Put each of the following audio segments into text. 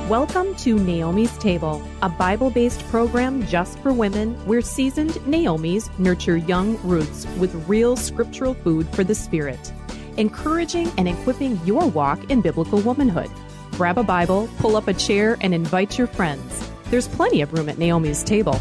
Welcome to Naomi's Table, a Bible-based program just for women where seasoned Naomis nurture young Ruths with real scriptural food for the spirit, encouraging and equipping your walk in biblical womanhood. Grab a Bible, pull up a chair, and invite your friends. There's plenty of room at Naomi's Table.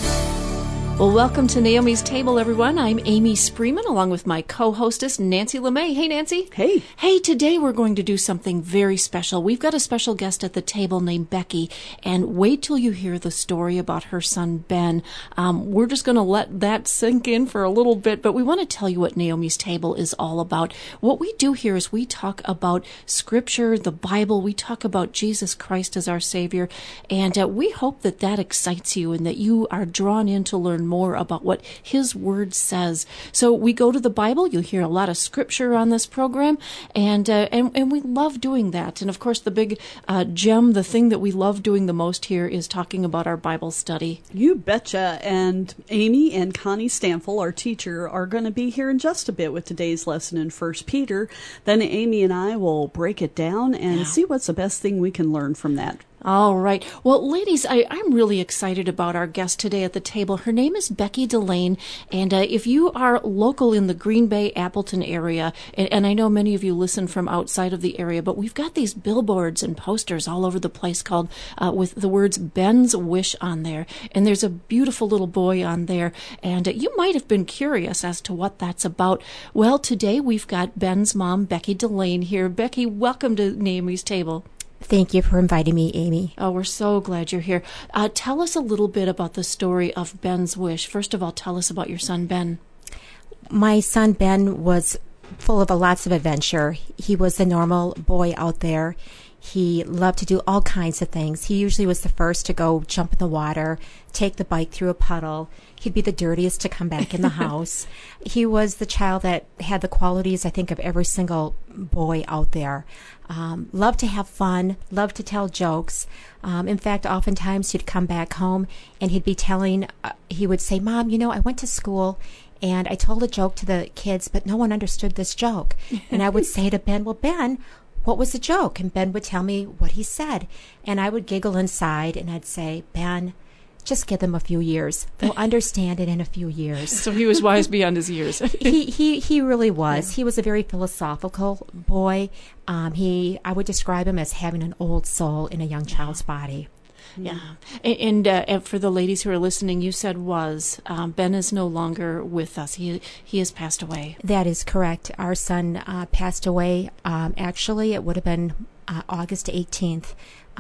Well, welcome to Naomi's Table, everyone. I'm Amy Spreeman, along with my co-hostess, Nancy LeMay. Hey, Nancy. Hey. Hey, today we're going to do something very special. We've got a special guest at the table named Becky, and wait till you hear the story about her son, Ben. We're just going to let that sink in for a little bit, but we want to tell you what Naomi's Table is all about. What we do here is we talk about Scripture, the Bible. We talk about Jesus Christ as our Savior, and we hope that that excites you and that you are drawn in to learn more about what His Word says. So we go to the Bible. You'll hear a lot of Scripture on this program, and we love doing that. And of course, the big gem, the thing that we love doing the most here, is talking about our Bible study. You betcha. And Amy and Connie Stanfill, our teacher, are going to be here in just a bit with today's lesson in 1 Peter. Then Amy and I will break it down and see what's the best thing we can learn from that. All right. Well, ladies, I'm really excited about our guest today at the table. Her name is Becky Delane, and if you are local in the Green Bay, Appleton area, and I know many of you listen from outside of the area, but we've got these billboards and posters all over the place called with the words Ben's Wish on there, and there's a beautiful little boy on there, and you might have been curious as to what that's about. Well, today we've got Ben's mom, Becky Delane, here. Becky, welcome to Naomi's Table. Thank you for inviting me, Amy. Oh, we're so glad you're here. Tell us a little bit about the story of Ben's Wish. First of all, tell us about your son, Ben. My son, Ben, was full of lots of adventure. He was the normal boy out there. He loved to do all kinds of things. He usually was the first to go jump in the water, take the bike through a puddle. He'd be the dirtiest to come back in the house. He was the child that had the qualities, I think, of every single boy out there. Loved to have fun, loved to tell jokes. In fact, oftentimes he'd come back home and he'd be telling, he would say, Mom, you know, I went to school and I told a joke to the kids, but no one understood this joke. And I would say to Ben, well, Ben, what was the joke? And Ben would tell me what he said. And I would giggle inside and I'd say, Ben, just give them a few years. They'll understand it in a few years. So he was wise beyond his years. He really was. Yeah. He was a very philosophical boy. I would describe him as having an old soul in a young child's body. Yeah. And for the ladies who are listening, you said Ben is no longer with us. He has passed away. That is correct. Our son passed away. Actually, it would have been August 18th.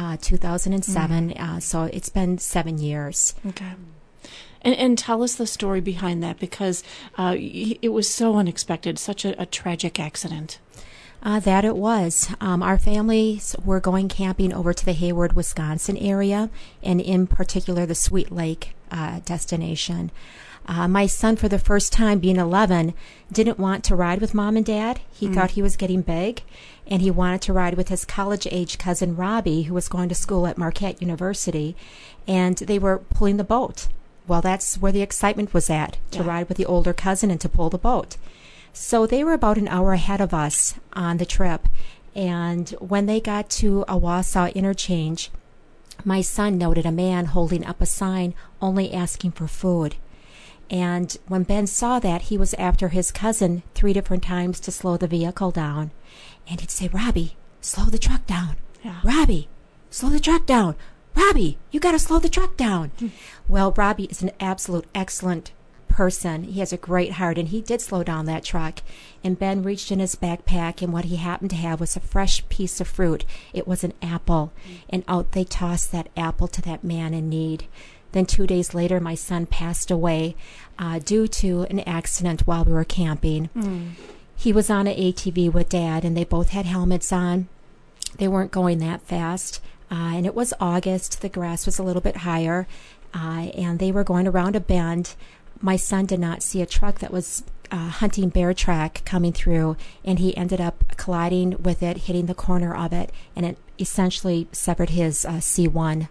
2007, so it's been 7 years. Okay. And tell us the story behind that, because it was so unexpected, such a tragic accident. That it was. Our families were going camping over to the Hayward, Wisconsin area, and in particular the Sweet Lake destination. My son, for the first time, being 11, didn't want to ride with Mom and Dad. He thought he was getting big, and he wanted to ride with his college-age cousin, Robbie, who was going to school at Marquette University, and they were pulling the boat. Well, that's where the excitement was at, to ride with the older cousin and to pull the boat. So they were about an hour ahead of us on the trip, and when they got to a Wausau interchange, my son noted a man holding up a sign only asking for food. And when Ben saw that, he was after his cousin 3 different times to slow the vehicle down. And he'd say, Robbie, slow the truck down. Yeah. Robbie, slow the truck down. Robbie, you got to slow the truck down. Well, Robbie is an absolute excellent person. He has a great heart, and he did slow down that truck. And Ben reached in his backpack, and what he happened to have was a fresh piece of fruit. It was an apple. And out they tossed that apple to that man in need. Then 2 days later, my son passed away due to an accident while we were camping. He was on an ATV with Dad, and they both had helmets on. They weren't going that fast. And it was August. The grass was a little bit higher, and they were going around a bend. My son did not see a truck that was hunting bear track coming through, and he ended up colliding with it, hitting the corner of it, and it essentially severed his C1,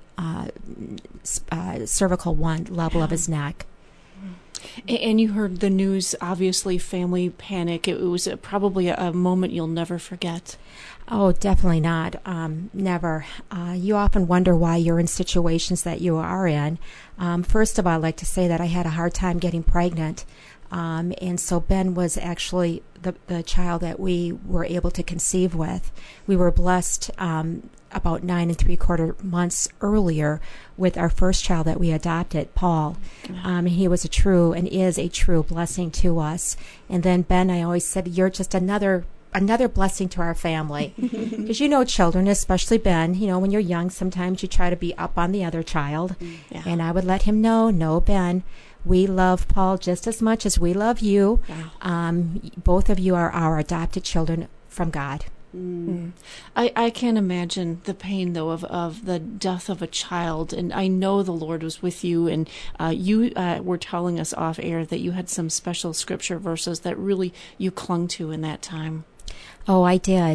cervical 1 level of his neck. And you heard the news, obviously, family panic. It was probably a moment you'll never forget. Oh, definitely not. Never. You often wonder why you're in situations that you are in. First of all, I'd like to say that I had a hard time getting pregnant. And so Ben was actually the child that we were able to conceive with. We were blessed about 9 3/4 months earlier with our first child that we adopted, Paul. And he was is a true blessing to us. And then Ben, I always said, you're just another blessing to our family. Because children, especially Ben, when you're young, sometimes you try to be up on the other child. Yeah. And I would let him know, no, Ben, we love Paul just as much as we love you. Yeah. Both of you are our adopted children from God. Mm. I can't imagine the pain, though, of the death of a child. And I know the Lord was with you, and you were telling us off air that you had some special scripture verses that really you clung to in that time. Oh, I did.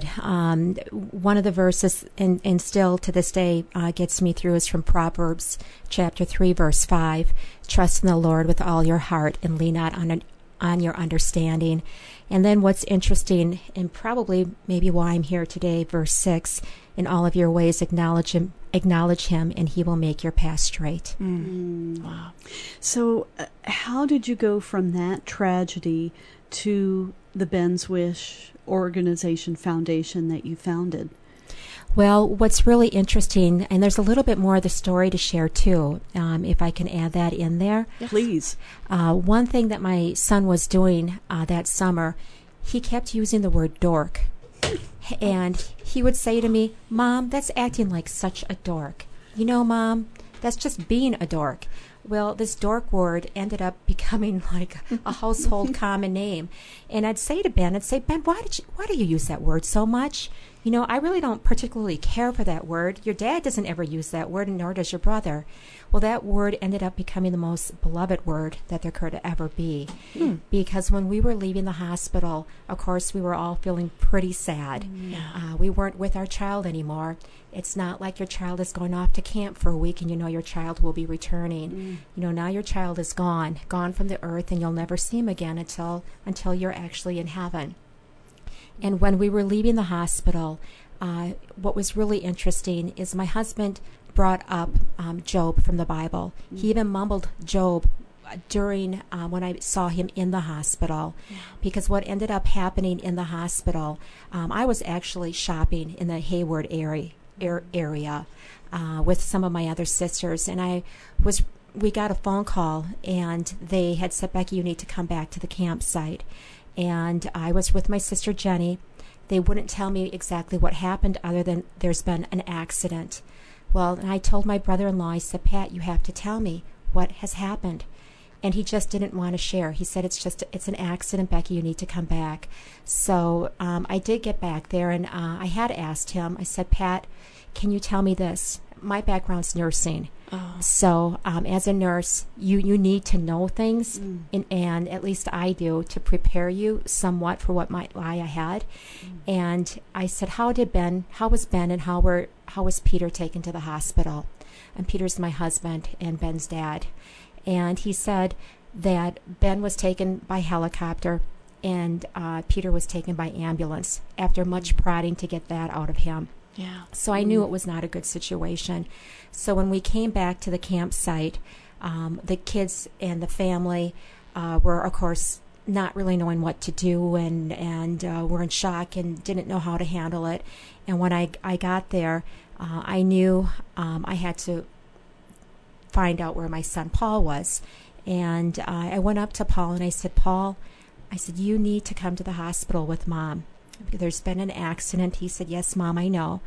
One of the verses, and still to this day gets me through, is from Proverbs chapter 3, verse 5. Trust in the Lord with all your heart and lean not on your understanding. And then what's interesting, and probably maybe why I'm here today, verse 6, in all of your ways acknowledge him, and he will make your path straight. Wow. So how did you go from that tragedy to the Ben's Wish organization foundation that you founded? Well, what's really interesting, and there's a little bit more of the story to share too, if I can add that in there. Yes. Please. One thing that my son was doing that summer, he kept using the word dork. And he would say to me, Mom, that's acting like such a dork. Mom, that's just being a dork. Well, this dork word ended up becoming like a household common name. And I'd say to Ben, Ben, why do you use that word so much? I really don't particularly care for that word. Your dad doesn't ever use that word, and nor does your brother. Well, that word ended up becoming the most beloved word that there could ever be. Because when we were leaving the hospital, of course, we were all feeling pretty sad. We weren't with our child anymore. It's not like your child is going off to camp for a week and your child will be returning. Now your child is gone from the earth, and you'll never see him again until you're actually in heaven. And when we were leaving the hospital, what was really interesting is my husband brought up Job from the Bible. He even mumbled Job during when I saw him in the hospital, because what ended up happening in the hospital, I was actually shopping in the Hayward area with some of my other sisters, and we got a phone call, and they had said, Becky, you need to come back to the campsite. And I was with my sister Jenny. They wouldn't tell me exactly what happened other than there's been an accident. Well, and I told my brother-in-law, I said, Pat, you have to tell me what has happened. And he just didn't want to share. He said, it's an accident, Becky, you need to come back. So I did get back there, and I had asked him, I said, Pat, can you tell me this? My background's nursing. So as a nurse, you need to know things, and at least I do, to prepare you somewhat for what might lie ahead. And I said, how was Ben, and how was Peter taken to the hospital? And Peter's my husband and Ben's dad. And he said that Ben was taken by helicopter, and Peter was taken by ambulance after much prodding to get that out of him. Yeah. So I knew it was not a good situation. So when we came back to the campsite, the kids and the family were, of course, not really knowing what to do, and were in shock and didn't know how to handle it. And when I got there, I knew I had to find out where my son Paul was. And I went up to Paul and I said, Paul, you need to come to the hospital with Mom. There's been an accident. He said, yes, Mom, I know.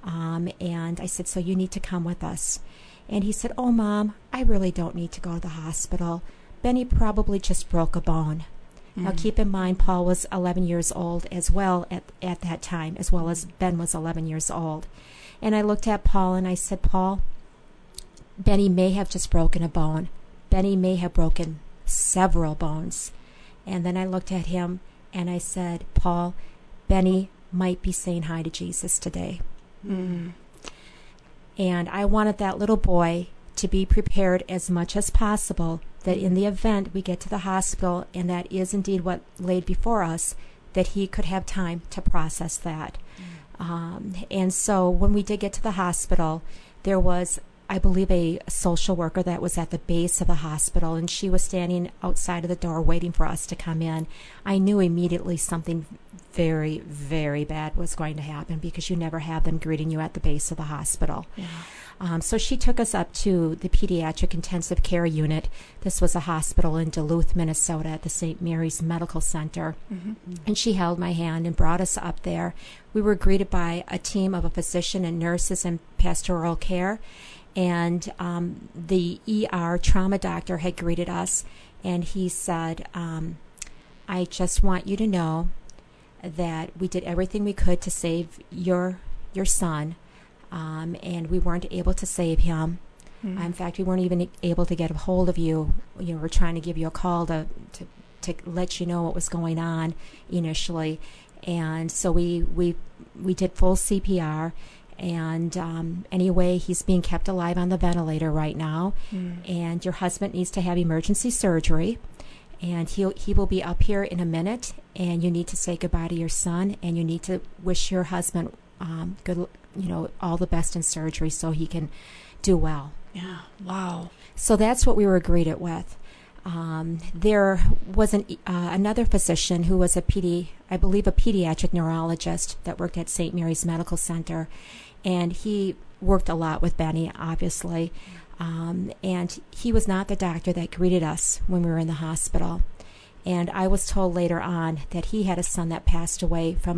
And I said, so you need to come with us. And he said, oh, Mom, I really don't need to go to the hospital. Benny probably just broke a bone. Now, keep in mind, Paul was 11 years old as well at that time, as well as Ben was 11 years old. And I looked at Paul and I said, Paul, Benny may have just broken a bone. Benny may have broken several bones. And then I looked at him and I said, Paul, Benny might be saying hi to Jesus today. And I wanted that little boy to be prepared as much as possible, that in the event we get to the hospital, and that is indeed what laid before us, that he could have time to process that. And so when we did get to the hospital, there was, I believe, a social worker that was at the base of the hospital, and she was standing outside of the door waiting for us to come in. I knew immediately something very, very bad was going to happen, because you never have them greeting you at the base of the hospital. Yeah. So she took us up to the pediatric intensive care unit. This was a hospital in Duluth, Minnesota, at the St. Mary's Medical Center. And she held my hand and brought us up there. We were greeted by a team of a physician and nurses and pastoral care. And the ER trauma doctor had greeted us, and he said, I just want you to know that we did everything we could to save your son, and we weren't able to save him. In fact, we weren't even able to get a hold of you. You know, we're trying to give you a call to let you know what was going on initially. And so we did full CPR. And anyway, he's being kept alive on the ventilator right now. And your husband needs to have emergency surgery. And he will be up here in a minute. And you need to say goodbye to your son. And you need to wish your husband good, all the best in surgery so he can do well. Yeah. Wow. So that's what we were greeted with. There was another physician who was I believe a pediatric neurologist that worked at St. Mary's Medical Center, and he worked a lot with Benny, obviously, and he was not the doctor that greeted us when we were in the hospital. And I was told later on that he had a son that passed away from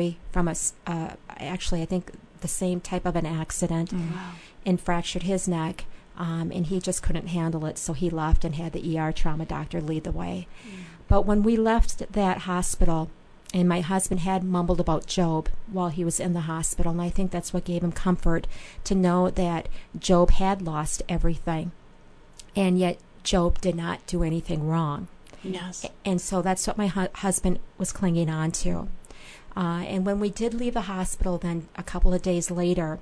actually I think the same type of an accident, and fractured his neck. And he just couldn't handle it, so he left and had the ER trauma doctor lead the way. But when we left that hospital, and my husband had mumbled about Job while he was in the hospital, and I think that's what gave him comfort, to know that Job had lost everything, and yet Job did not do anything wrong. Yes. And so that's what my husband was clinging on to. And when we did leave the hospital, then a couple of days later,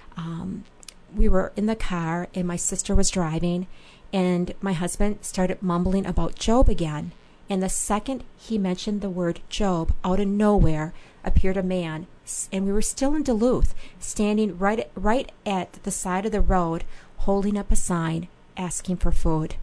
we were in the car, and my sister was driving, and my husband started mumbling about Job again. And the second he mentioned the word Job, out of nowhere appeared a man, and we were still in Duluth, standing right at the side of the road, holding up a sign, asking for food.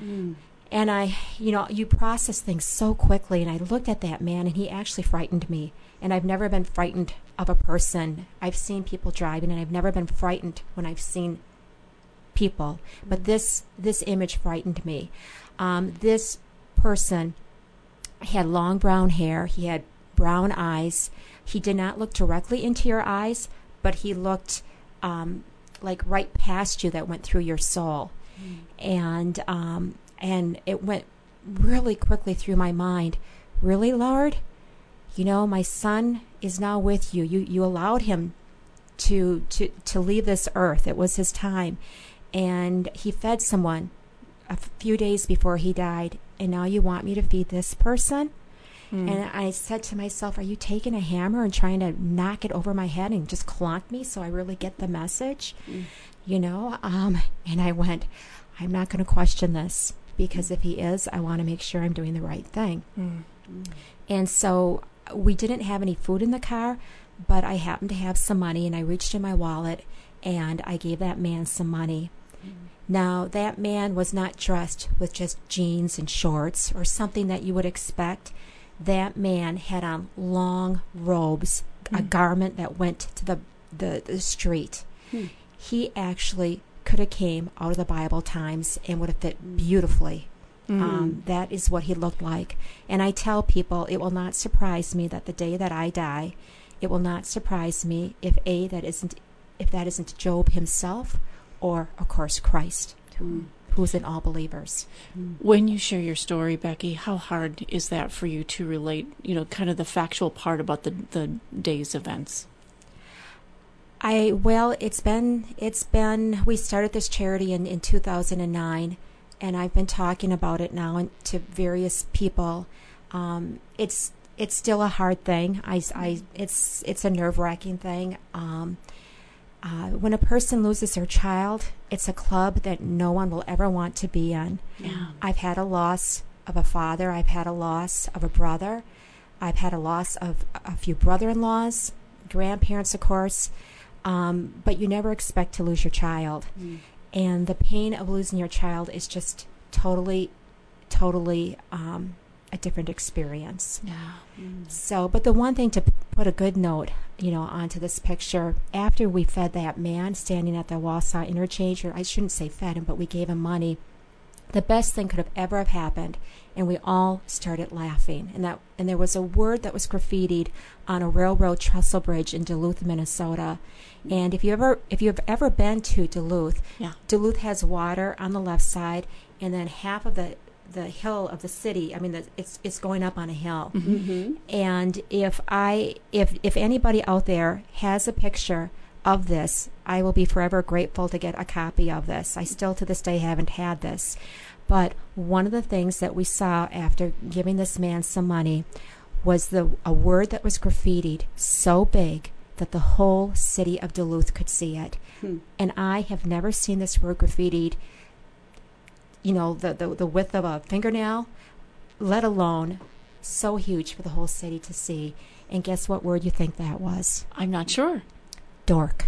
And you process things so quickly, and I looked at that man, and he actually frightened me. And I've never been frightened of a person. I've seen people driving, and I've never been frightened when I've seen people. But this image frightened me. This person had long brown hair. He had brown eyes. He did not look directly into your eyes, but he looked like right past you, that went through your soul. And it went really quickly through my mind. Really, Lord? My son is now with you. You allowed him to leave this earth. It was his time. And he fed someone a few days before he died. And now you want me to feed this person? And I said to myself, are you taking a hammer and trying to knock it over my head and just clonk me so I really get the message? And I went, I'm not going to question this, because if he is, I want to make sure I'm doing the right thing. And so we didn't have any food in the car, but I happened to have some money, and I reached in my wallet, and I gave that man some money. Now, that man was not dressed with just jeans and shorts or something that you would expect. That man had on long robes, a garment that went to the street. He actually could have came out of the Bible times and would have fit beautifully. That is what he looked like. And I tell people, it will not surprise me that the day that I die, it will not surprise me if that isn't Job himself, or of course Christ, who is in all believers. When you share your story, Becky, how hard is that for you to relate, kind of the factual part about the day's events? It's been, we started this charity in 2009, and I've been talking about it now to various people. It's still a hard thing. It's a nerve-wracking thing. When a person loses their child, it's a club that no one will ever want to be in. Yeah. I've had a loss of a father. I've had a loss of a brother. I've had a loss of a few brother-in-laws, grandparents, of course, but you never expect to lose your child. And the pain of losing your child is just totally a different experience. Yeah. So, but the one thing to put a good note, onto this picture, after we fed that man standing at the Wausau interchange, or I shouldn't say fed him, but we gave him money, the best thing could have ever have happened, and we all started laughing. And there was a word that was graffitied on a railroad trestle bridge in Duluth, Minnesota. And if you've ever been to Duluth, Duluth has water on the left side, and then half of the hill of the city, it's going up on a hill. And if anybody out there has a picture of this, I will be forever grateful to get a copy of this. I still to this day haven't had this. But one of the things that we saw after giving this man some money was a word that was graffitied so big that the whole city of Duluth could see it. And I have never seen this word graffitied, the width of a fingernail, let alone so huge for the whole city to see. And guess what word you think that was? I'm not sure. Dork.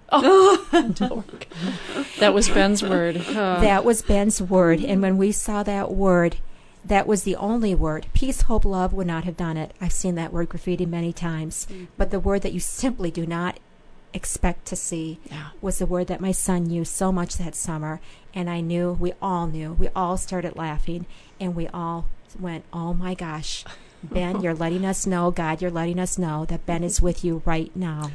Oh, dork. That was Ben's word. That was Ben's word. And when we saw that word, that was the only word. Peace, hope, love would not have done it. I've seen that word graffiti many times. But the word that you simply do not expect to see was the word that my son used so much that summer. And we all started laughing. And we all went, oh my gosh, Ben, you're letting us know, God, you're letting us know that Ben is with you right now.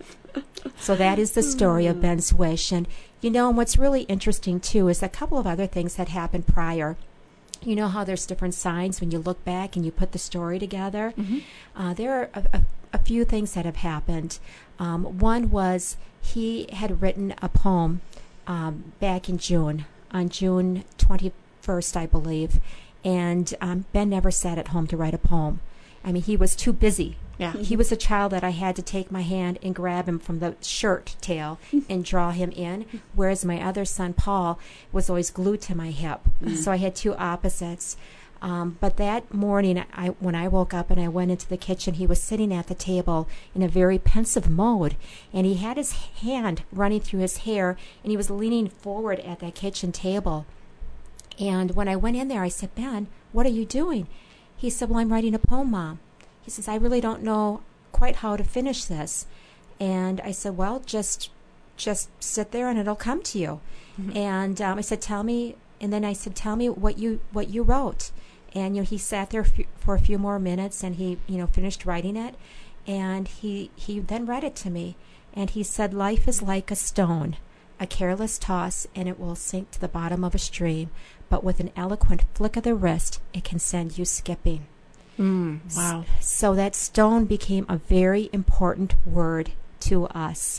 So that is the story of Ben's wish. And what's really interesting too is a couple of other things that happened prior. You know how there's different signs when you look back and you put the story together? There are a few things that have happened. One was he had written a poem back in June, on June 21st, I believe. And Ben never sat at home to write a poem. He was too busy. Yeah. He was a child that I had to take my hand and grab him from the shirt tail and draw him in, whereas my other son, Paul, was always glued to my hip. So I had two opposites. But that morning, when I woke up and I went into the kitchen, he was sitting at the table in a very pensive mode, and he had his hand running through his hair, and he was leaning forward at that kitchen table. And when I went in there, I said, Ben, what are you doing? He said, well, I'm writing a poem, Mom. He says, I really don't know quite how to finish this. And I said, well, just sit there and it'll come to you. And I said, tell me. And then I said, tell me what you wrote. And he sat there for a few more minutes, and he finished writing it. And he then read it to me. And he said, life is like a stone, a careless toss, and it will sink to the bottom of a stream. But with an eloquent flick of the wrist, it can send you skipping. Wow. So that stone became a very important word to us.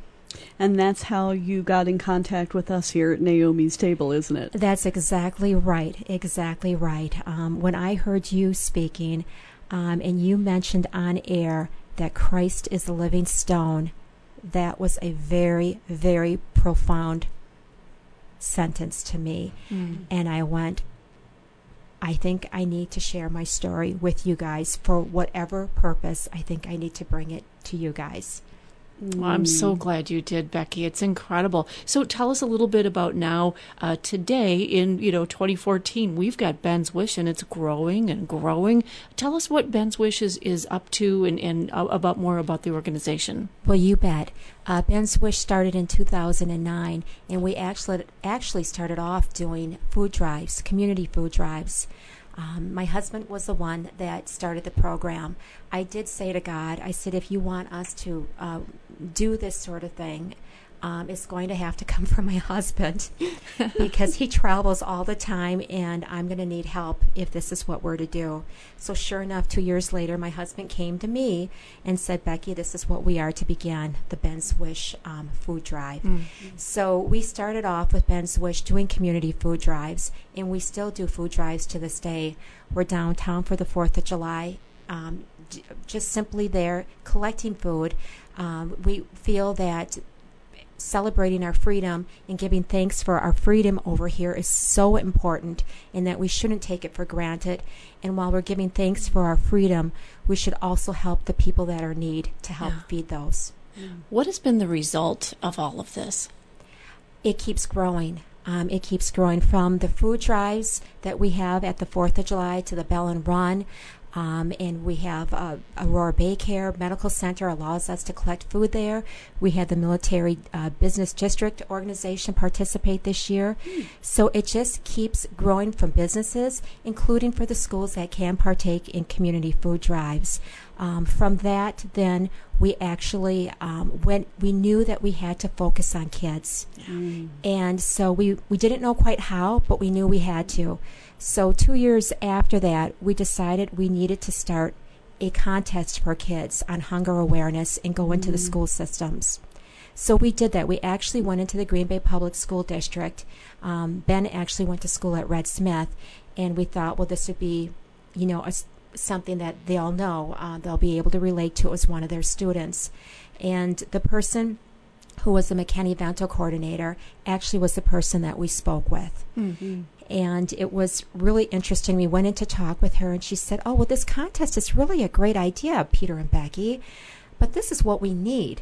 And that's how you got in contact with us here at Naomi's Table, isn't it? That's exactly right. Exactly right. When I heard you speaking, and you mentioned on air that Christ is the living stone, that was a very, very profound sentence to me. And I went, I think I need to share my story with you guys for whatever purpose. I think I need to bring it to you guys. Well, I'm so glad you did, Becky. It's incredible. So tell us a little bit about now, today in 2014. We've got Ben's Wish, and it's growing and growing. Tell us what Ben's Wish is up to, and more about the organization. Well, you bet. Ben's Wish started in 2009, and we actually started off doing food drives, community food drives. My husband was the one that started the program. I did say to God, I said, if you want us to do this sort of thing, it's going to have to come from my husband because he travels all the time, and I'm going to need help if this is what we're to do. So sure enough, 2 years later, my husband came to me and said, Becky, this is what we are to begin, the Ben's Wish food drive. So we started off with Ben's Wish doing community food drives, and we still do food drives to this day. We're downtown for the 4th of July, just simply there collecting food. We feel that celebrating our freedom and giving thanks for our freedom over here is so important, and that we shouldn't take it for granted. And while we're giving thanks for our freedom, we should also help the people that are in need to help feed those. What has been the result of all of this? It keeps growing. It keeps growing from the food drives that we have at the 4th of July to the Bell and Run. And we have Aurora Bay Care Medical Center allows us to collect food there. We had the Military Business District Organization participate this year. So it just keeps growing from businesses, including for the schools that can partake in community food drives. From that, then we actually, when we knew that we had to focus on kids. And so we didn't know quite how, but we knew we had to. So 2 years after that, we decided we needed to start a contest for kids on hunger awareness and go into the school systems. So we did that. We actually went into the Green Bay Public School District. Ben actually went to school at Red Smith, and we thought, well, this would be, something that they all know. They'll be able to relate to as one of their students. And the person who was the McKinney-Vento coordinator actually was the person that we spoke with. And it was really interesting. We went in to talk with her, and she said, oh, well, this contest is really a great idea, Peter and Becky, but this is what we need.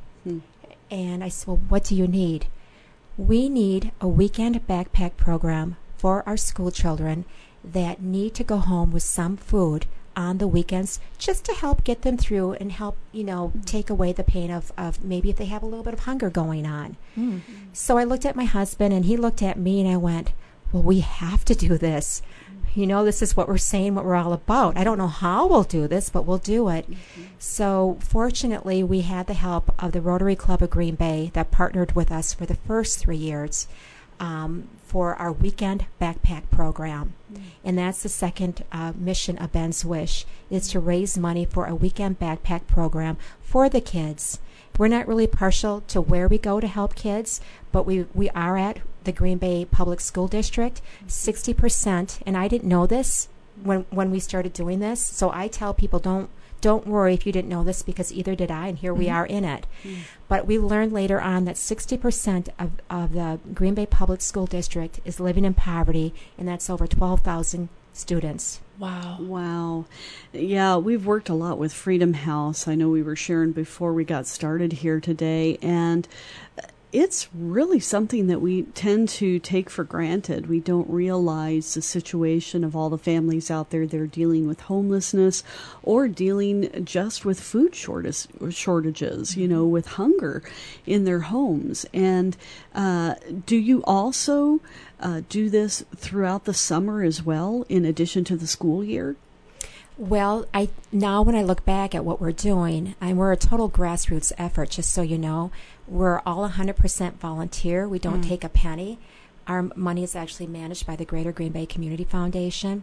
And I said, well, what do you need? We need a weekend backpack program for our school children that need to go home with some food on the weekends, just to help get them through and help, take away the pain of maybe if they have a little bit of hunger going on. So I looked at my husband, and he looked at me, and I went, well, we have to do this. This is what we're saying, what we're all about. I don't know how we'll do this, but we'll do it. So fortunately, we had the help of the Rotary Club of Green Bay that partnered with us for the first 3 years for our weekend backpack program. And that's the second mission of Ben's Wish, is to raise money for a weekend backpack program for the kids. We're not really partial to where we go to help kids, but we are at the Green Bay Public School District. 60%, and I didn't know this when we started doing this, so I tell people, don't worry if you didn't know this, because either did I, and here we are in it. But we learned later on that 60% of the Green Bay Public School District is living in poverty, and that's over 12,000 students. Wow. Yeah, we've worked a lot with Freedom House. I know we were sharing before we got started here today, and it's really something that we tend to take for granted. We don't realize the situation of all the families out there that are dealing with homelessness or dealing just with food shortages, with hunger in their homes. And do you also do this throughout the summer as well, in addition to the school year? Well, now when I look back at what we're doing, and we're a total grassroots effort, just so you know, we're all 100% volunteer. We don't take a penny. Our money is actually managed by the Greater Green Bay Community Foundation.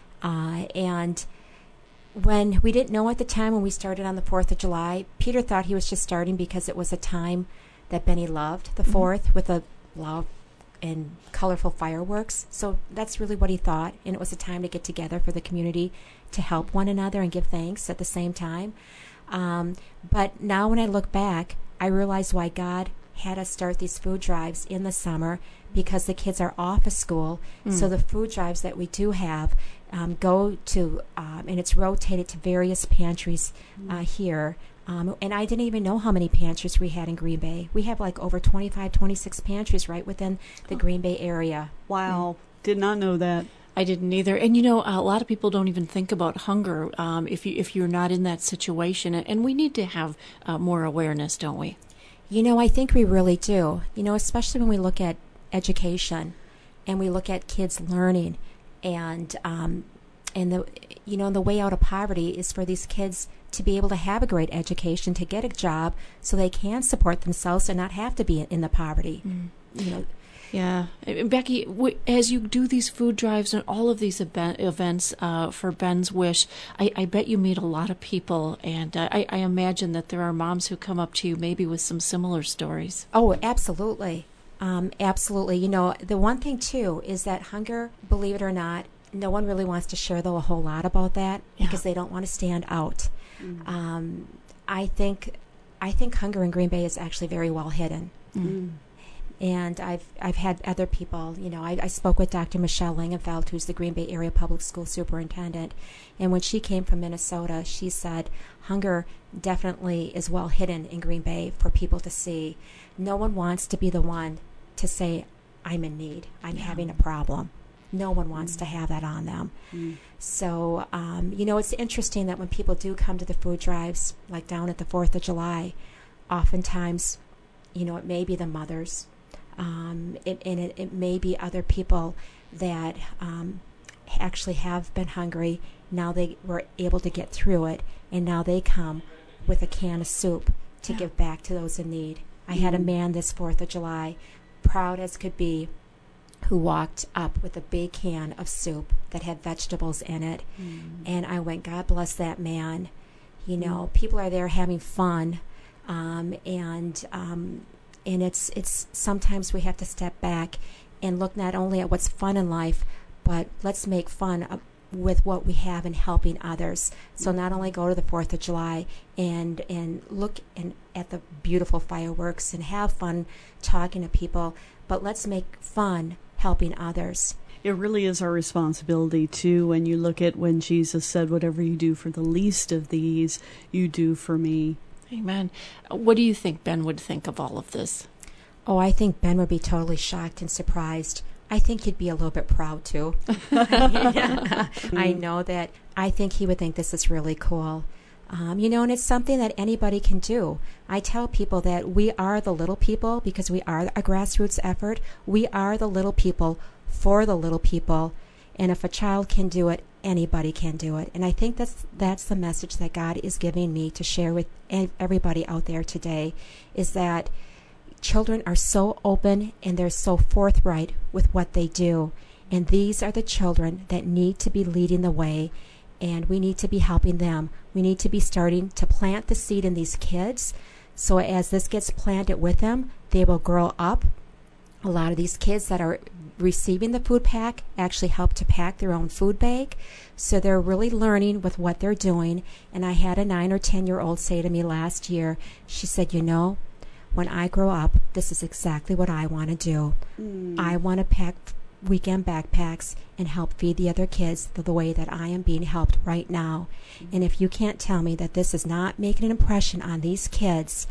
And when we didn't know at the time when we started on the 4th of July, Peter thought he was just starting because it was a time that Benny loved, the 4th, with a loud and colorful fireworks. So that's really what he thought, and it was a time to get together for the community to help one another and give thanks at the same time. But now when I look back, I realize why God had us start these food drives in the summer, because the kids are off of school. So the food drives that we do have go to, and it's rotated to various pantries here. And I didn't even know how many pantries we had in Green Bay. We have like over 25, 26 pantries right within the Green Bay area. Wow. Did not know that. I didn't either. And a lot of people don't even think about hunger if you're not in that situation. And we need to have more awareness, don't we? I think we really do. Especially when we look at education and we look at kids learning, and the way out of poverty is for these kids to be able to have a great education, to get a job, so they can support themselves and not have to be in the poverty. Yeah. Becky, as you do these food drives and all of these events for Ben's Wish, I bet you meet a lot of people, and I imagine that there are moms who come up to you maybe with some similar stories. Oh, absolutely. Absolutely. The one thing, too, is that hunger, believe it or not, no one really wants to share a whole lot about that because they don't want to stand out. I think hunger in Green Bay is actually very well hidden. And I've had other people, I spoke with Dr. Michelle Langenfeld, who's the Green Bay Area Public School Superintendent, and when she came from Minnesota, she said hunger definitely is well hidden in Green Bay for people to see. No one wants to be the one to say, I'm in need, I'm having a problem. No one wants to have that on them. So, it's interesting that when people do come to the food drives, like down at the 4th of July, oftentimes, it may be the mothers, it may be other people that actually have been hungry. Now they were able to get through it, and now they come with a can of soup to give back to those in need. I had a man this 4th of July, proud as could be, who walked up with a big can of soup that had vegetables in it. And I went, God bless that man. People are there having fun, and it's sometimes we have to step back and look not only at what's fun in life, but let's make fun with what we have in helping others. So not only go to the 4th of July and look at the beautiful fireworks and have fun talking to people, but let's make fun helping others. It really is our responsibility, too, when you look at when Jesus said, whatever you do for the least of these, you do for me. Amen. What do you think Ben would think of all of this? Oh, I think Ben would be totally shocked and surprised. I think he'd be a little bit proud, too. I know that. I think he would think this is really cool. And it's something that anybody can do. I tell people that we are the little people because we are a grassroots effort. We are the little people for the little people. And if a child can do it, anybody can do it. And I think that's the message that God is giving me to share with everybody out there today, is that children are so open and they're so forthright with what they do. And these are the children that need to be leading the way, and we need to be helping them. We need to be starting to plant the seed in these kids, so as this gets planted with them, they will grow up. A lot of these kids that are receiving the food pack actually help to pack their own food bag, so they're really learning with what they're doing. And I had a 9 or 10-year-old say to me last year, she said, when I grow up, this is exactly what I want to do. I want to pack weekend backpacks and help feed the other kids the way that I am being helped right now. And if you can't tell me that this is not making an impression on these kids,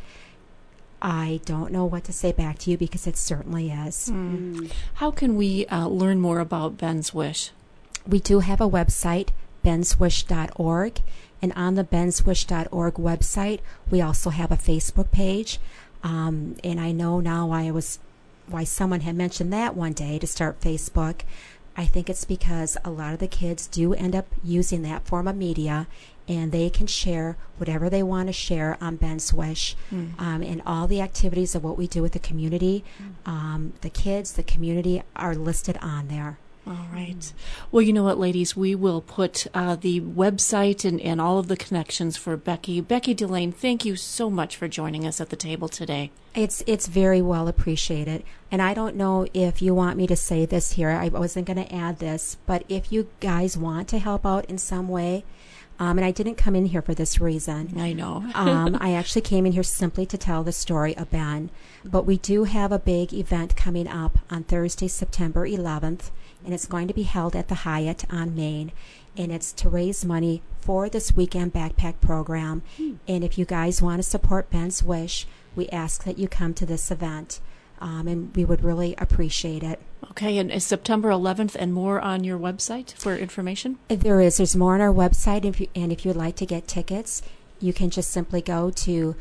I don't know what to say back to you, because it certainly is. How can we learn more about Ben's Wish? We do have a website, benswish.org, and on the benswish.org website, we also have a Facebook page. And I know now why someone had mentioned that one day to start Facebook. I think it's because a lot of the kids do end up using that form of media, and they can share whatever they want to share on Ben's Wish, and all the activities of what we do with the community. The kids, the community are listed on there. All right. Well, you know what, ladies? We will put the website and all of the connections for Becky. Becky Delane, thank you so much for joining us at the table today. It's very well appreciated. And I don't know if you want me to say this here. I wasn't going to add this. But if you guys want to help out in some way, and I didn't come in here for this reason. I know. I actually came in here simply to tell the story of Ben. But we do have a big event coming up on Thursday, September 11th. And it's going to be held at the Hyatt on Main. And it's to raise money for this weekend backpack program. And if you guys want to support Ben's Wish, we ask that you come to this event. And we would really appreciate it. Okay, and is September 11th and more on your website for information? There is. There's more on our website. And if you'd like to get tickets, you can just simply go to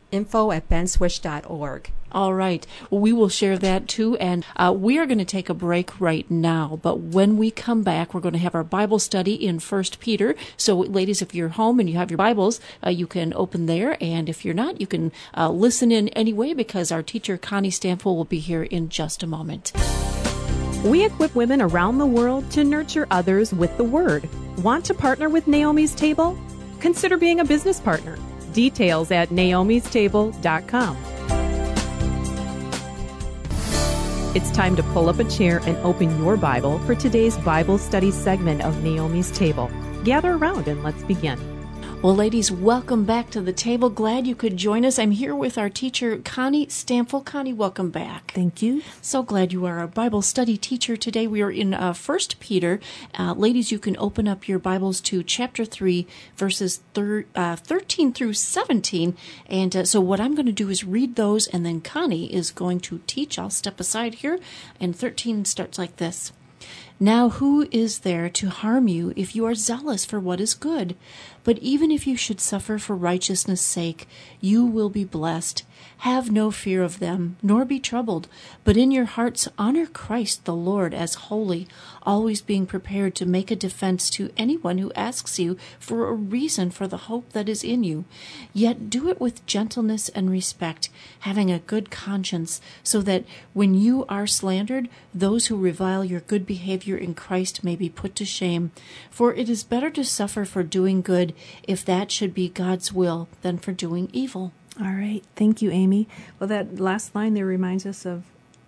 info@benswish.org. All right. Well, we will share that too. And we are going to take a break right now. But when we come back, we're going to have our Bible study in 1 Peter. So, ladies, if you're home and you have your Bibles, you can open there. And if you're not, you can listen in anyway, because our teacher, Connie Stanfill, will be here in just a moment. We equip women around the world to nurture others with the Word. Want to partner with Naomi's Table? Consider being a business partner. Details at naomistable.com. It's time to pull up a chair and open your Bible for today's Bible study segment of Naomi's Table. Gather around and let's begin. Well, ladies, welcome back to the table. Glad you could join us. I'm here with our teacher, Connie Stamfel. Connie, welcome back. Thank you. So glad you are our Bible study teacher today. We are in 1 Peter. Ladies, you can open up your Bibles to chapter 3, verses 13 through 17. And so what I'm going to do is read those, and then Connie is going to teach. I'll step aside here. And 13 starts like this. Now who is there to harm you if you are zealous for what is good? But even if you should suffer for righteousness' sake, you will be blessed. Have no fear of them, nor be troubled, but in your hearts honor Christ the Lord as holy, always being prepared to make a defense to anyone who asks you for a reason for the hope that is in you. Yet do it with gentleness and respect, having a good conscience, so that when you are slandered, those who revile your good behavior in Christ may be put to shame. For it is better to suffer for doing good, if that should be God's will, than for doing evil. All right. Thank you, Amy. Well, that last line there reminds us of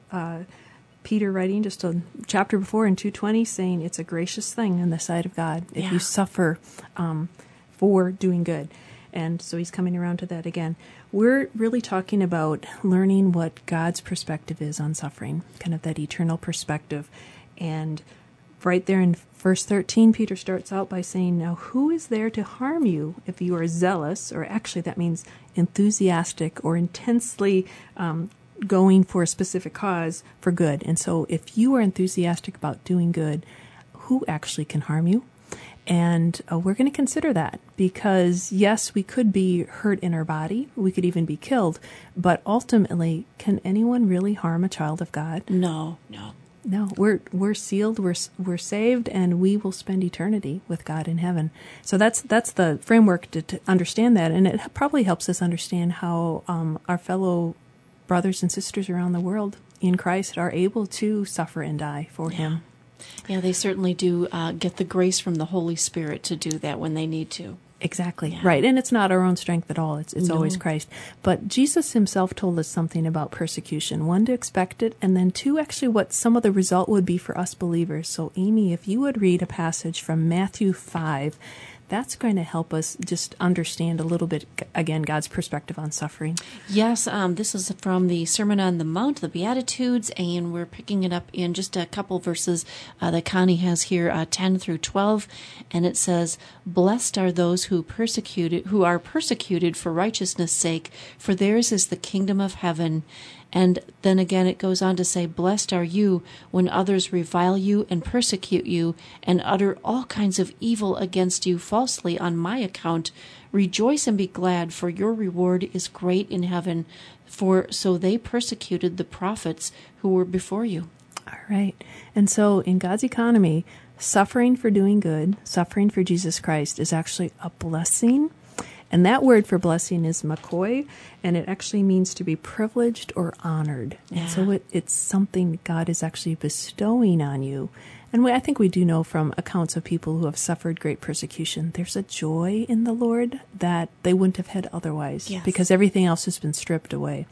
Peter writing just a chapter before in 2:20, saying it's a gracious thing in the sight of God if you suffer for doing good. And so he's coming around to that again. We're really talking about learning what God's perspective is on suffering, kind of that eternal perspective. And right there in verse 13, Peter starts out by saying, now who is there to harm you if you are zealous, or actually that means enthusiastic or intensely going for a specific cause for good. And so if you are enthusiastic about doing good, who actually can harm you? And we're going to consider that because, yes, we could be hurt in our body. We could even be killed. But ultimately, can anyone really harm a child of God? No. No, we're sealed, we're saved, and we will spend eternity with God in heaven. So that's the framework to understand that, and it probably helps us understand how our fellow brothers and sisters around the world in Christ are able to suffer and die for Him. Yeah, they certainly do get the grace from the Holy Spirit to do that when they need to. Exactly. Yeah. Right. And it's not our own strength at all. It's always Christ. But Jesus himself told us something about persecution. One, to expect it, and then two, actually what some of the result would be for us believers. So, Amy, if you would read a passage from Matthew 5, that's going to help us just understand a little bit, again, God's perspective on suffering. Yes, this is from the Sermon on the Mount, the Beatitudes, and we're picking it up in just a couple verses that Connie has here, 10 through 12, and it says, "Blessed are those who are persecuted for righteousness' sake, for theirs is the kingdom of heaven." And then again it goes on to say, "Blessed are you when others revile you and persecute you and utter all kinds of evil against you falsely on my account. Rejoice and be glad, for your reward is great in heaven, for so they persecuted the prophets who were before you." All right. And so in God's economy, suffering for doing good, suffering for Jesus Christ is actually a blessing. And that word for blessing is makoi, and it actually means to be privileged or honored. Yeah. And so it's something God is actually bestowing on you. And I think we do know from accounts of people who have suffered great persecution, there's a joy in the Lord that they wouldn't have had otherwise, Yes. because everything else has been stripped away.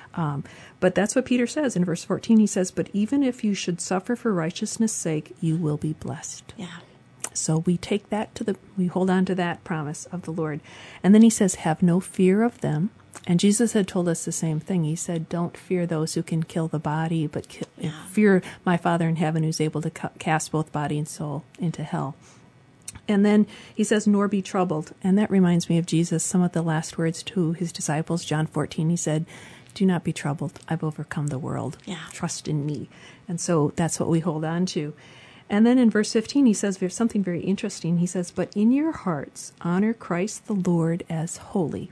But that's what Peter says in verse 14. He says, "But even if you should suffer for righteousness' sake, you will be blessed." Yeah. So we take that we hold on to that promise of the Lord. And then he says, "Have no fear of them." And Jesus had told us the same thing. He said, "Don't fear those who can kill the body, but fear my Father in heaven who's able to cast both body and soul into hell." And then he says, "Nor be troubled." And that reminds me of Jesus, some of the last words to his disciples, John 14. He said, "Do not be troubled. I've overcome the world. Yeah. Trust in me." And so that's what we hold on to. And then in verse 15, he says something very interesting. He says, "But in your hearts, honor Christ the Lord as holy."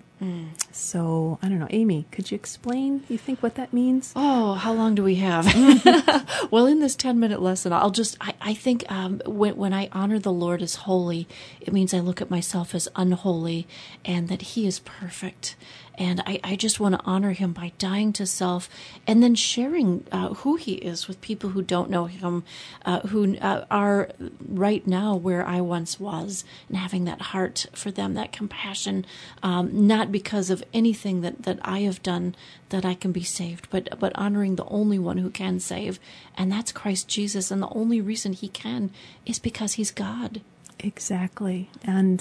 So, I don't know, Amy, could you explain, you think, what that means? Oh, how long do we have? Well, in this 10-minute lesson, I think when I honor the Lord as holy, it means I look at myself as unholy and that He is perfect. And I just want to honor Him by dying to self and then sharing who He is with people who don't know Him, who are right now where I once was, and having that heart for them, that compassion, not because of anything that I have done that I can be saved, but honoring the only one who can save, and that's Christ Jesus. And the only reason He can is because He's God. Exactly. And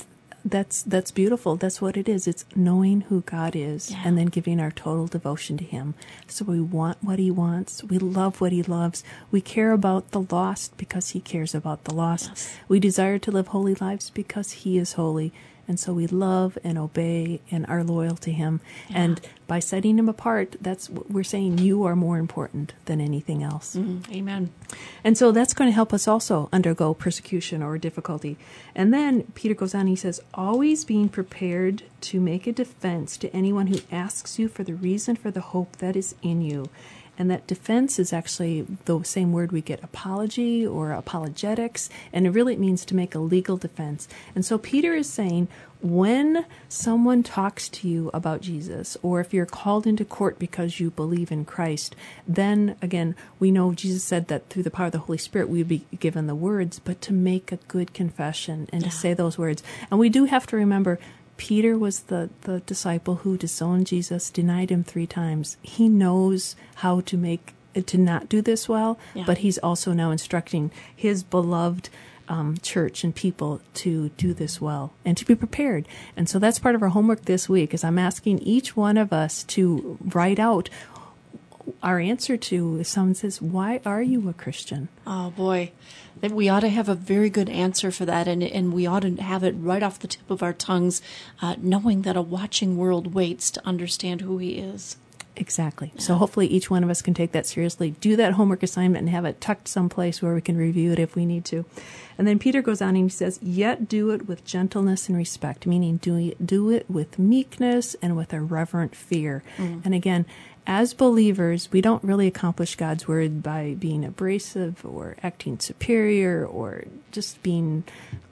That's beautiful. That's what it is. It's knowing who God is and then giving our total devotion to him. So we want what he wants. We love what he loves. We care about the lost because he cares about the lost. Yes. We desire to live holy lives because he is holy. And so we love and obey and are loyal to him. Yeah. And by setting him apart, that's what we're saying, you are more important than anything else. Amen. And so that's going to help us also undergo persecution or difficulty. And then Peter goes on, he says, always being prepared to make a defense to anyone who asks you for the reason for the hope that is in you. And that defense is actually the same word we get, apology or apologetics, and it really means to make a legal defense. And so Peter is saying, when someone talks to you about Jesus, or if you're called into court because you believe in Christ, then again, we know Jesus said that through the power of the Holy Spirit, we would be given the words, but to make a good confession and to say those words. And we do have to remember, Peter was the disciple who disowned Jesus, denied him 3 times. He knows how to not do this well, but he's also now instructing his beloved church and people to do this well and to be prepared. And so that's part of our homework this week, is I'm asking each one of us to write out our answer to, if someone says, why are you a Christian? Oh, boy. We ought to have a very good answer for that, and we ought to have it right off the tip of our tongues, knowing that a watching world waits to understand who he is. Exactly. Yeah. So hopefully each one of us can take that seriously, do that homework assignment, and have it tucked someplace where we can review it if we need to. And then Peter goes on and he says, yet do it with gentleness and respect, meaning do it with meekness and with a reverent fear. And again, as believers, we don't really accomplish God's word by being abrasive or acting superior or just being,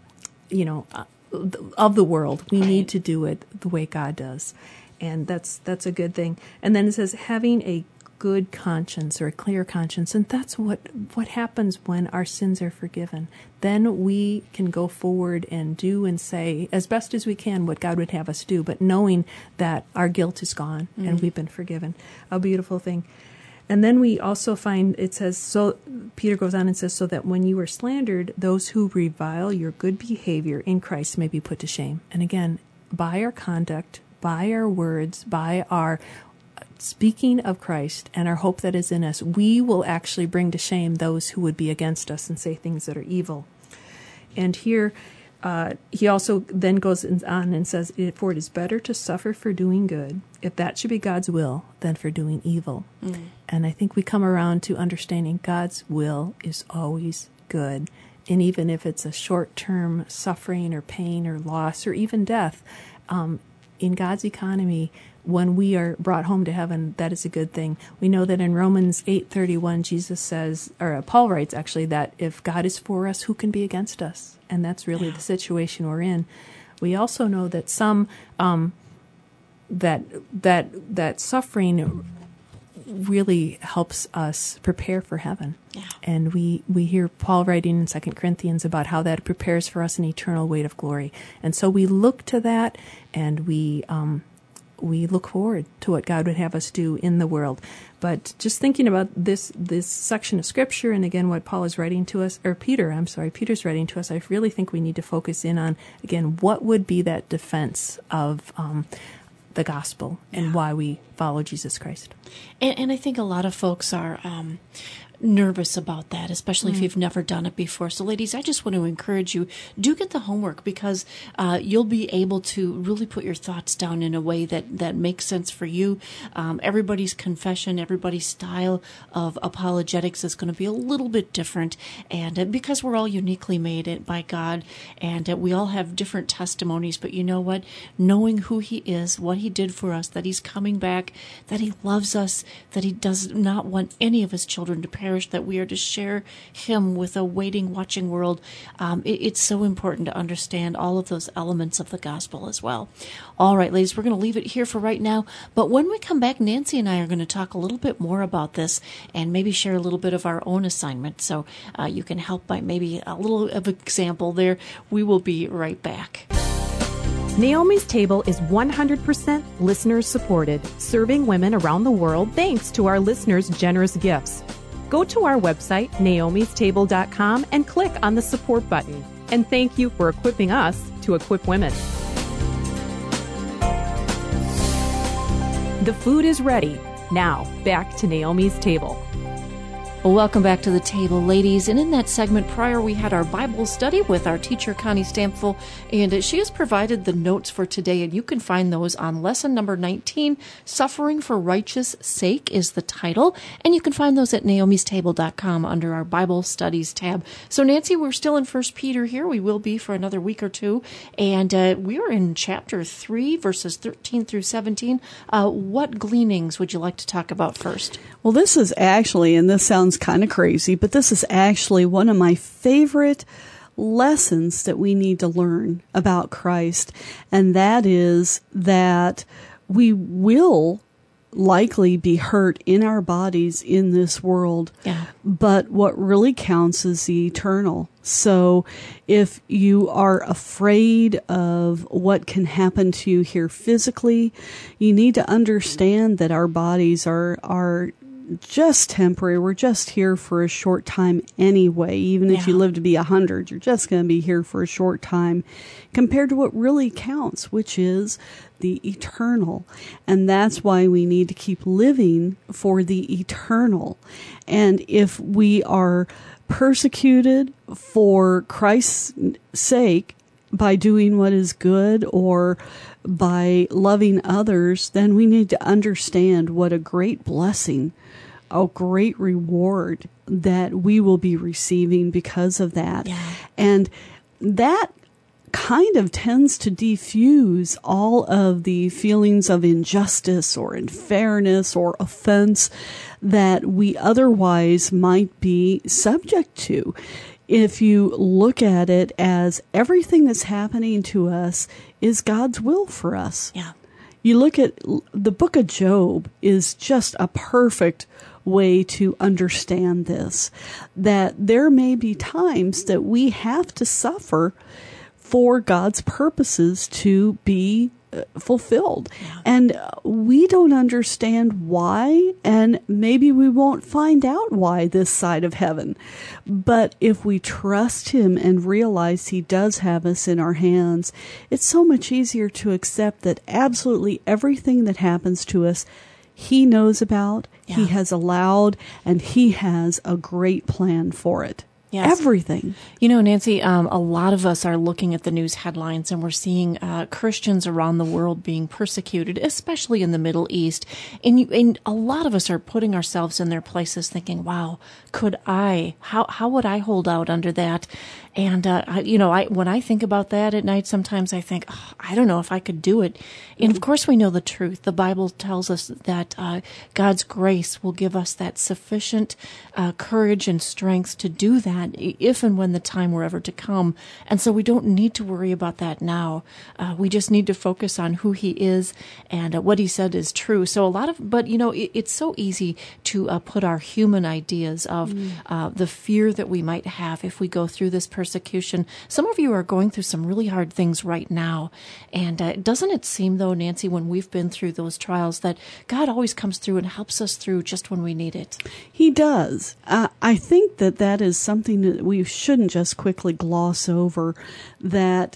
of the world. We need to do it the way God does. And that's a good thing. And then it says having a good conscience or a clear conscience. And that's what happens when our sins are forgiven. Then we can go forward and do and say as best as we can what God would have us do, but knowing that our guilt is gone and we've been forgiven. A beautiful thing. And then we also find, it says, so Peter goes on and says, so that when you are slandered, those who revile your good behavior in Christ may be put to shame. And again, by our conduct, by our words, by our speaking of Christ and our hope that is in us, we will actually bring to shame those who would be against us and say things that are evil. And here, he also then goes on and says, for it is better to suffer for doing good, if that should be God's will, than for doing evil. And I think we come around to understanding God's will is always good. And even if it's a short-term suffering or pain or loss or even death, in God's economy, when we are brought home to heaven, that is a good thing. We know that in Romans 8:31, Jesus says, or Paul writes actually, that if God is for us, who can be against us? And that's really the situation we're in. We also know that some that suffering really helps us prepare for heaven. Yeah. And we hear Paul writing in 2 Corinthians about how that prepares for us an eternal weight of glory. And so we look to that, and we look forward to what God would have us do in the world. But just thinking about this section of Scripture, and again what Paul is writing to us, or Peter's writing to us, I really think we need to focus in on, again, what would be that defense of the gospel and why we follow Jesus Christ. And I think a lot of folks are nervous about that, especially if you've never done it before. So ladies, I just want to encourage you, do get the homework, because you'll be able to really put your thoughts down in a way that makes sense for you. Everybody's confession, everybody's style of apologetics is going to be a little bit different, and because we're all uniquely made by God, and we all have different testimonies, but you know what? Knowing who he is, what he did for us, that he's coming back, that he loves us, that he does not want any of his children to perish, that we are to share him with a waiting, watching world. It's so important to understand all of those elements of the gospel as well. All right, ladies, we're going to leave it here for right now. But when we come back, Nancy and I are going to talk a little bit more about this and maybe share a little bit of our own assignment. So you can help by maybe a little of an example there. We will be right back. Naomi's Table is 100% listeners supported, serving women around the world thanks to our listeners' generous gifts. Go to our website, naomistable.com, and click on the support button. And thank you for equipping us to equip women. The food is ready. Now, back to Naomi's table. Well, welcome back to the table, ladies. And in that segment prior, we had our Bible study with our teacher, Connie Stampfel, and she has provided the notes for today, and you can find those on lesson number 19, Suffering for Righteous Sake is the title, and you can find those at naomistable.com under our Bible Studies tab. So, Nancy, we're still in 1 Peter here. We will be for another week or two, and we are in chapter 3, verses 13 through 17. What gleanings would you like to talk about first? Well, this is actually, and this sounds kind of crazy, but this is actually one of my favorite lessons that we need to learn about Christ, and that is that we will likely be hurt in our bodies in this world, but what really counts is the eternal. So if you are afraid of what can happen to you here physically, you need to understand that our bodies are just temporary. We're just here for a short time anyway. Even if you live to be 100, you're just going to be here for a short time compared to what really counts, which is the eternal. And that's why we need to keep living for the eternal. And if we are persecuted for Christ's sake by doing what is good or by loving others, then we need to understand what a great blessing, a great reward that we will be receiving because of that. And that kind of tends to diffuse all of the feelings of injustice or unfairness or offense that we otherwise might be subject to. If you look at it as everything that's happening to us is God's will for us. You look at the book of Job is just a perfect way to understand this, that there may be times that we have to suffer for God's purposes to be fulfilled. And we don't understand why, and maybe we won't find out why this side of heaven. But if we trust Him and realize He does have us in our hands, it's so much easier to accept that absolutely everything that happens to us, He knows about, He has allowed, and He has a great plan for it. Everything. You know, Nancy, a lot of us are looking at the news headlines and we're seeing Christians around the world being persecuted, especially in the Middle East. And a lot of us are putting ourselves in their places thinking, wow, how would I hold out under that? And, when I think about that at night, sometimes I think, I don't know if I could do it. And of course we know the truth. The Bible tells us that God's grace will give us that sufficient courage and strength to do that if and when the time were ever to come. And so we don't need to worry about that now. We just need to focus on who He is and what He said is true. So it's so easy to put our human ideas of the fear that we might have if we go through this persecution. Some of you are going through some really hard things right now. And doesn't it seem, though, Nancy, when we've been through those trials, that God always comes through and helps us through just when we need it? He does. I think that is something that we shouldn't just quickly gloss over, that,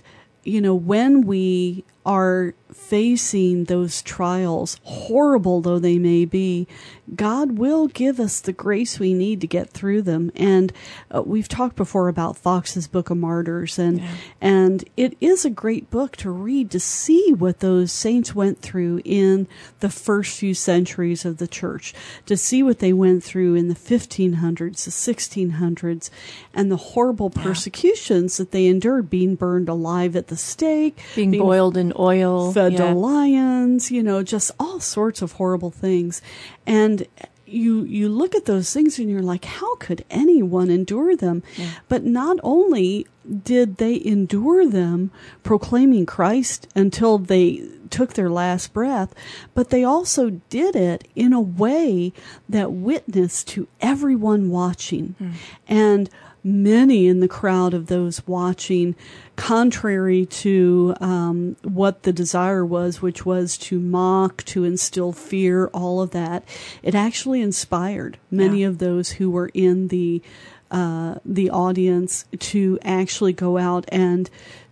when we are facing those trials, horrible though they may be, God will give us the grace we need to get through them. And we've talked before about Fox's Book of Martyrs, and it is a great book to read to see what those saints went through in the first few centuries of the church, to see what they went through in the 1500s, the 1600s, and the horrible persecutions that they endured, being burned alive at the stake, being boiled in oil, fed to lions, just all sorts of horrible things. And you look at those things and you're like, how could anyone endure them? But not only did they endure them proclaiming Christ until they took their last breath, but they also did it in a way that witnessed to everyone watching. And many in the crowd of those watching, contrary to what the desire was, which was to mock, to instill fear, all of that, it actually inspired many of those who were in the audience to actually go out and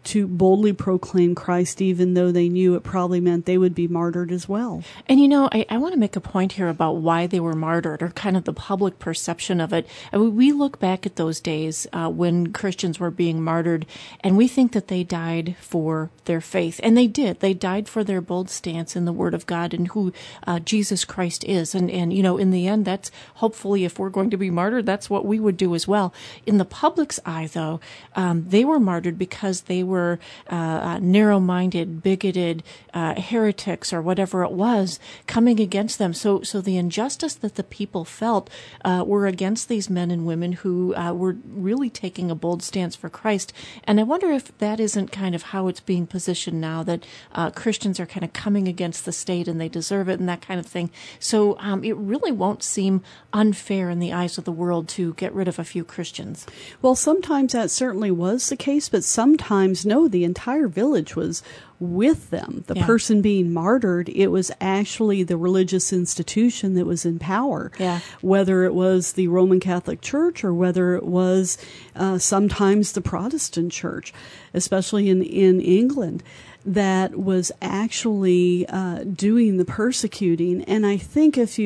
to boldly proclaim Christ, even though they knew it probably meant they would be martyred as well. And I want to make a point here about why they were martyred, or kind of the public perception of it. I mean, we look back at those days when Christians were being martyred, and we think that they died for their faith. And they did. They died for their bold stance in the Word of God and who Jesus Christ is. And in the end, that's hopefully, if we're going to be martyred, that's what we would do as well. In the public's eye, though, they were martyred because they were narrow-minded, bigoted heretics, or whatever it was, coming against them. So the injustice that the people felt were against these men and women who were really taking a bold stance for Christ. And I wonder if that isn't kind of how it's being positioned now, that Christians are kind of coming against the state and they deserve it and that kind of thing. So it really won't seem unfair in the eyes of the world to get rid of a few Christians. Well, sometimes that certainly was the case, but sometimes, no, the entire village was with them. The person being martyred, it was actually the religious institution that was in power. Yeah. Whether it was the Roman Catholic Church or whether it was sometimes the Protestant Church, especially in England, that was actually doing the persecuting. And I think if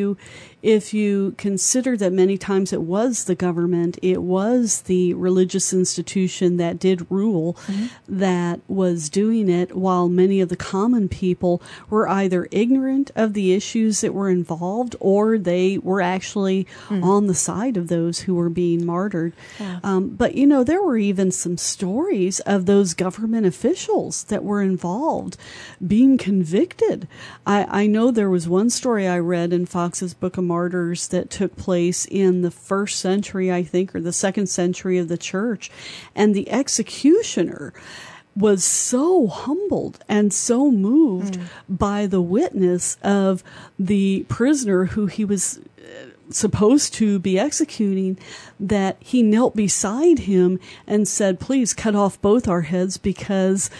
you consider that many times it was the government, it was the religious institution that did rule, that was doing it, while many of the common people were either ignorant of the issues that were involved, or they were actually on the side of those who were being martyred. Yeah. But there were even some stories of those government officials that were involved being convicted. I know there was one story I read in Fox's Book of Martyrs that took place in the 1st century, I think, or the 2nd century of the church. And the executioner was so humbled and so moved by the witness of the prisoner who he was supposed to be executing, that he knelt beside him and said, "Please cut off both our heads, because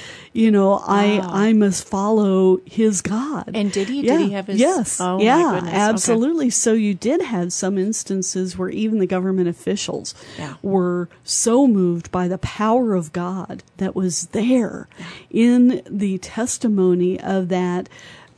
I must follow his God." And did he? Yeah. Did he have his? Yes. Oh, yeah, my goodness. absolutely. Okay. So you did have some instances where even the government officials were so moved by the power of God that was there in the testimony of that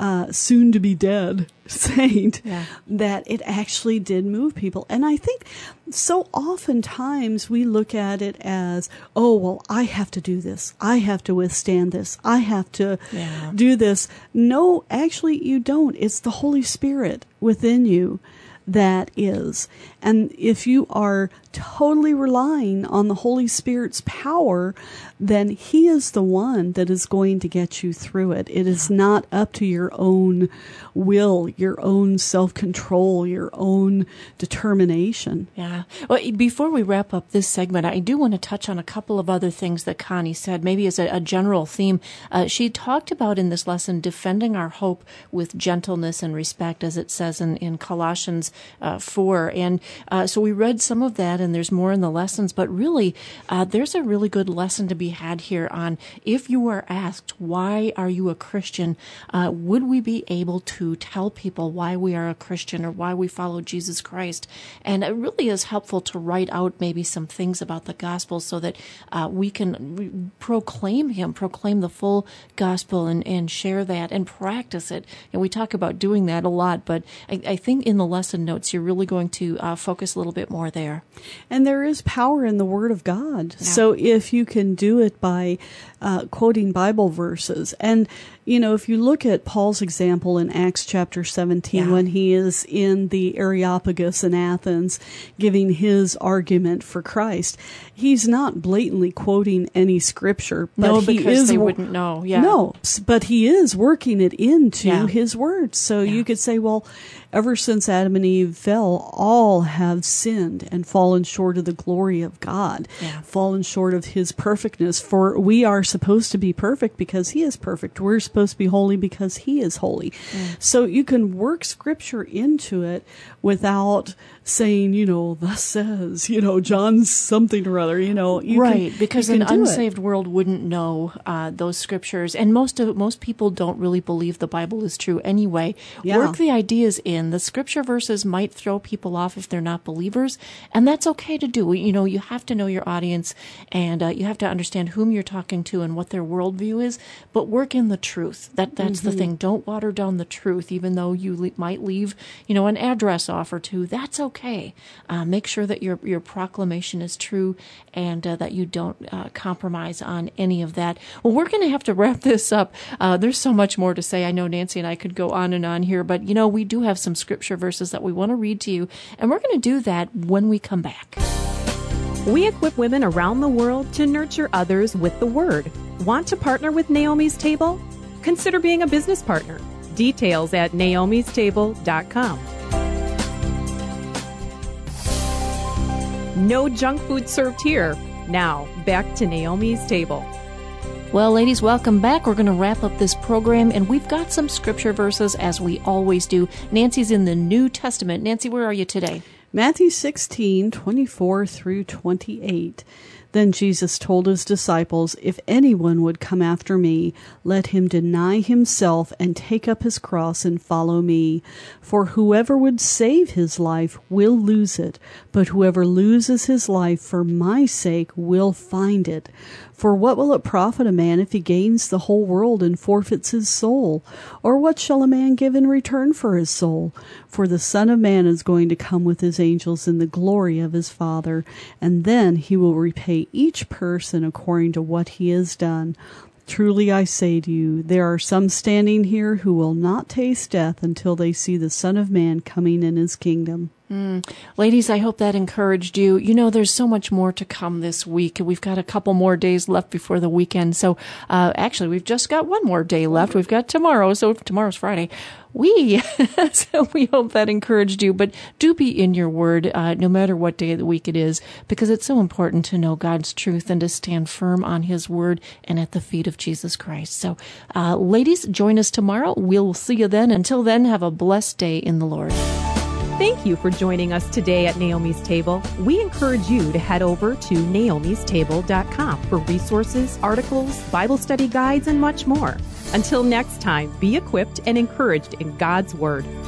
soon to be dead saint, that it actually did move people. And I think so oftentimes we look at it as, oh, well, I have to do this. I have to withstand this. I have to do this. No, actually you don't. It's the Holy Spirit within you that is. And if you are totally relying on the Holy Spirit's power, then He is the one that is going to get you through it. It is not up to your own will, your own self-control, your own determination. Yeah. Well, before we wrap up this segment, I do want to touch on a couple of other things that Connie said, maybe as a general theme. She talked about in this lesson defending our hope with gentleness and respect, as it says in Colossians 4. And so we read some of that, and there's more in the lessons, but really there's a really good lesson to be had here on, if you are asked, why are you a Christian, would we be able to tell people why we are a Christian or why we follow Jesus Christ? And it really is helpful to write out maybe some things about the gospel so that we can proclaim Him, proclaim the full gospel, and share that and practice it. And we talk about doing that a lot, but I think in the lesson notes you're really going to focus a little bit more there. And there is power in the Word of God. Yeah. So if you can do it by quoting Bible verses, and if you look at Paul's example in Acts chapter 17, when he is in the Areopagus in Athens giving his argument for Christ, he's not blatantly quoting any scripture. But because they wouldn't know. Yeah. No, but he is working it into his words. So you could say, well, ever since Adam and Eve fell, all have sinned and fallen short of the glory of God, fallen short of His perfectness. For we are supposed to be perfect because He is perfect. We're supposed to be holy because He is holy. So you can work scripture into it without saying, thus says, John something or other, because an unsaved world wouldn't know those scriptures, and most people don't really believe the Bible is true anyway. Yeah. Work the ideas in. The scripture verses might throw people off if they're not believers, and that's okay to do. You have to know your audience, and you have to understand whom you're talking to and what their worldview is, but work in the truth. That's the thing. Don't water down the truth, even though you might leave, an address off or two. That's okay. Make sure that your proclamation is true, and that you don't compromise on any of that. Well, we're going to have to wrap this up. There's so much more to say. I know Nancy and I could go on and on here, but we do have some scripture verses that we want to read to you, and we're going to do that when we come back. We equip women around the world to nurture others with the Word. Want to partner with Naomi's Table? Consider being a business partner. Details at naomistable.com. No junk food served here. Now, back to Naomi's Table. Well, ladies, welcome back. We're going to wrap up this program, and we've got some scripture verses, as we always do. Nancy's in the New Testament. Nancy, where are you today? Matthew 16:24 through 28. Then Jesus told his disciples, "If anyone would come after me, let him deny himself and take up his cross and follow me. For whoever would save his life will lose it, but whoever loses his life for my sake will find it. For what will it profit a man if he gains the whole world and forfeits his soul? Or what shall a man give in return for his soul? For the Son of Man is going to come with his angels in the glory of his Father, and then he will repay each person according to what he has done. Truly I say to you, there are some standing here who will not taste death until they see the Son of Man coming in his kingdom." Ladies, I hope that encouraged you. There's so much more to come this week. We've got a couple more days left before the weekend. So, actually, we've just got one more day left. We've got tomorrow. So tomorrow's Friday. So we hope that encouraged you. But do be in your word, no matter what day of the week it is, because it's so important to know God's truth and to stand firm on his word and at the feet of Jesus Christ. So, ladies, join us tomorrow. We'll see you then. Until then, have a blessed day in the Lord. Thank you for joining us today at Naomi's Table. We encourage you to head over to naomistable.com for resources, articles, Bible study guides, and much more. Until next time, be equipped and encouraged in God's Word.